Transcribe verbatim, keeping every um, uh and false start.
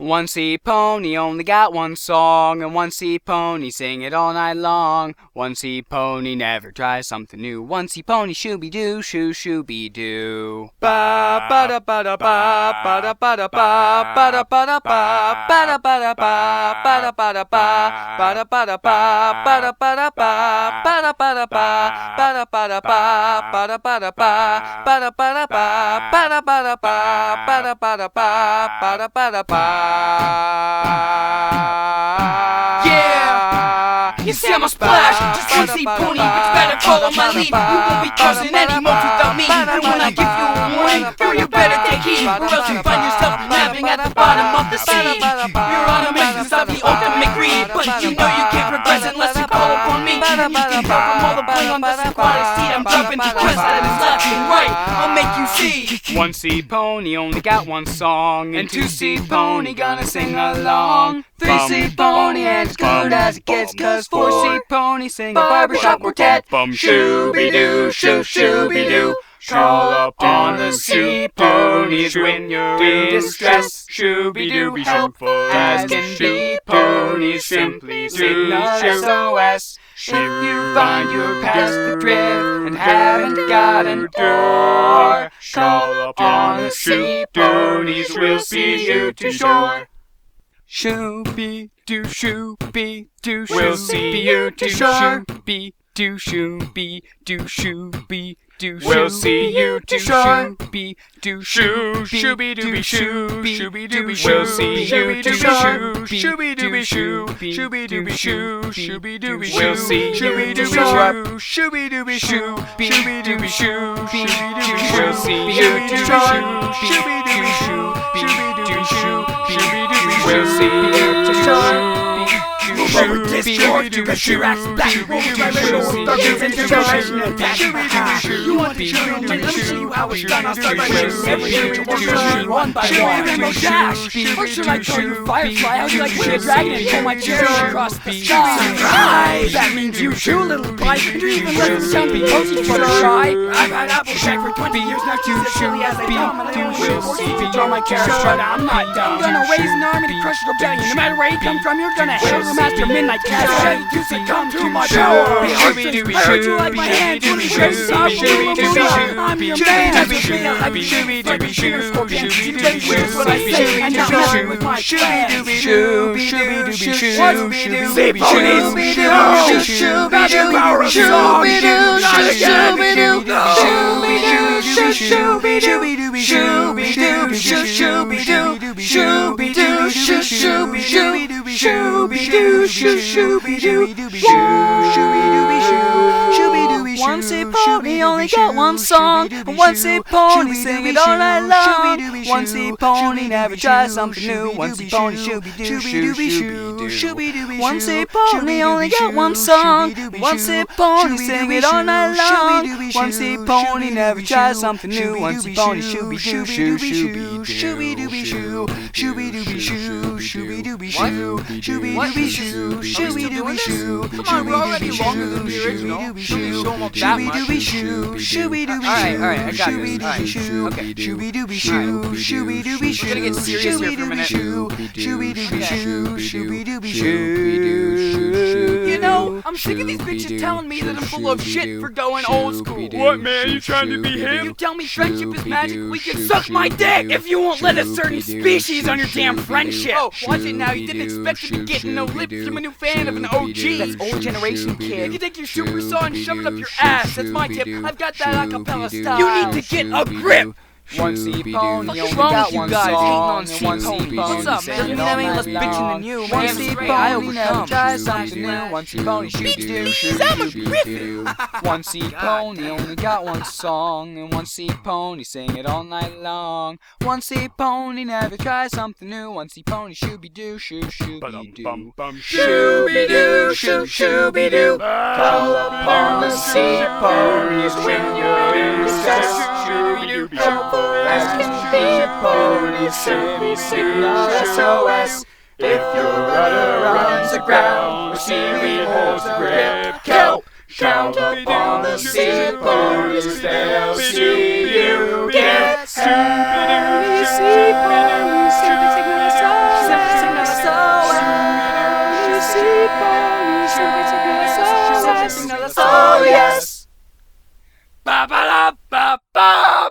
One sea pony only got one song, and one sea pony sing it all night long. One sea pony never tries something new. One sea pony shooby-doo, shoo shooby-doo. Ba ba da ba da ba ba da ba da ba ba da ba da ba ba da ba da ba ba da ba da ba ba da ba da ba ba da ba da ba ba da ba da ba ba da ba da ba ba da ba da ba ba da ba da ba ba da ba da ba ba da ba da ba ba da ba da ba. Yeah! You see I'm a splash, just one sea pony, but you better follow my lead. You won't be crossing any moats without me. And when I give you a warning, girl, you better take heed, or else you find yourself napping at the bottom of the sea. You're on a mission, stop the ultimate greed, but you know you can't progress unless you call upon me. And you can tell from all the play on this aquatic steed, I'm jumping to quest that is left and right. I'll make you see. One sea pony only got one song, and two sea pony gonna sing along. Three sea pony and as good as it gets, cause four sea pony sing a barbershop quartet. Shooby-doo, shoo shooby-doo. Call up on the sea ponies when you're in distress. Shooby-doo, helpful as can be. Ponies simply signal S O S. If you find you're past the drift and haven't got an oar, call up on the sea ponies, we'll see you to shore. Shooby-doo, shooby-doo, we'll see you to shore. Shooby-doo, shooby-doo, shooby-doo, we'll see you to shore. Shooby-doo, shoo, shooby-doo, shoo, shooby-doo, we'll see you to shore. Shooby-doo, shoo, shooby-doo, shoo, shooby-doo, we'll see you to shore. Shooby-doo, shoo, shooby-doo, shoo, shooby-doo, we'll see you to shore. Shooby-doo, shoo, shooby-doo, shoo, shooby-doo, we'll see you to shore. Move over discord, cause she racks back. Roll my little thuggies into generation attack. You want the children, let me show you how it's done. I'll start by shooting every creature one by one. Rainbow Dash, or should I call you Firefly? How'd you like to be a dragon and pull my chariot across the sky? Surprise! That means you too, little bite. Do you even let the sound be posy for the shy? I've had Applejack for twenty years now, too silly as I come. And I only will force you to draw my carriage, but I'm not dumb. I'm gonna raise an army to crush your rebellion. No matter where you come from, you're gonna hail the master midnight cat. Ready to succumb to my power. I heard you like my hand, you grace, I will move. I'm your man. That's what me, I be shooby dooby shoo, scorpion. Here's what I say, and not messing with my plan. Shooby dooby shoo, shooby doo, say ponies. Shooby doo, shooby doo, shooby doo, shooby doo, shooby doo, shooby doo, shooby doo, shooby doo, shooby doo, shooby doo, shooby doo, shooby doo, shoo shooby doo, shooby dooby shoo, shooby dooby shoo. One sea pony only got one song, and one sea pony sing it all night long. One sea pony never tries something new. One sea pony shooby doo, shooby doo, shooby dooby shoo. One sea pony only got one song, one sea pony sing it all night long. One sea pony never tries something new. One sea pony shooby doo, shooby doo, shooby dooby shoo, shooby dooby shoo, shooby dooby shoo, shooby dooby shoo, shooby dooby shoo. Come on, we're already longer than the original. Show them up that much. Alright, alright, I got this. Alright, okay. Shooby dooby shoo, shooby dooby shoo. We're gonna get serious here for a minute. Shooby dooby shoo, shooby dooby shoo. You know, I'm sick of these bitches telling me that I'm full of shit for going old school. What, man? You trying to be hip? You tell me friendship is magic, we can suck my dick if you won't let a certain species on your damn friendship. Oh, watch it now. You didn't expect to be getting no lips from a new fan of an O G. That's old generation, kid. You take your super saw and shove it up your ass. That's my tip. I've got that acapella style. You need to get a grip. One sea pony, only got one song, and one sea pony. What's up, man? You know I mean, less bitchin' than you. One sea pony never tries something new. One sea pony shoot do, shoot do, do. One sea pony only got one song, and one sea pony sing it all night long. One sea pony never tries something new. One sea pony shooby doo, shoo shooby doo, shooby doo, shoo shooby doo. Call upon the sea ponies when you're in distress. Shooby doo, helpful as can be. Ponies simply signal S O S. If your rudder runs aground, or seaweed holds the grip, kelp. Count upon the sea ponies, they'll see you get happy. Sea ponies, ba ba ba ba ba.